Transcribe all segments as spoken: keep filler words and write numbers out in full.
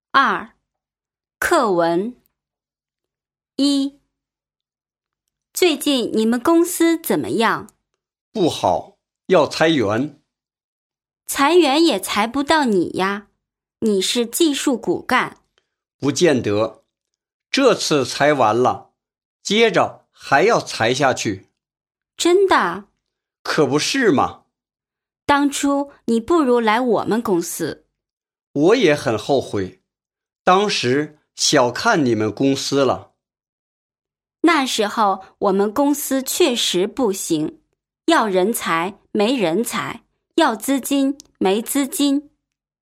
二、课文。一、最近你们公司怎么样？ 不好，要裁员。 裁员也裁不到你呀，你是技术骨干。 不见得，这次裁完了，接着还要裁下去。 真的？ 可不是嘛。 当初你不如来我们公司。 我也很后悔，当时小看你们公司了。 那时候我们公司确实不行，要人才没人才，要资金没资金。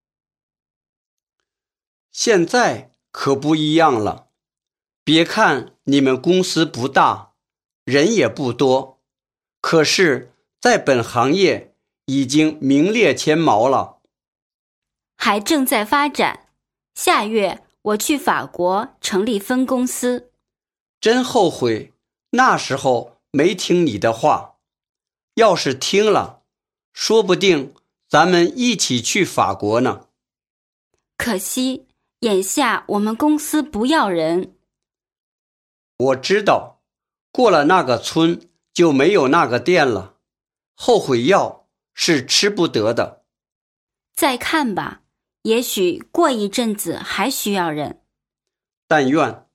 现在可不一样了，别看你们公司不大，人也不多，可是在本行业已经名列前茅了。 还正在发展，下月我去法国成立分公司。 真后悔那时候没听你的话，要是听了，说不定咱们一起去法国呢。 可惜眼下我们公司不要人。 我知道，过了那个村就没有那个店了，后悔药是吃不得的。 再看吧，也许过一阵子还需要人。 但愿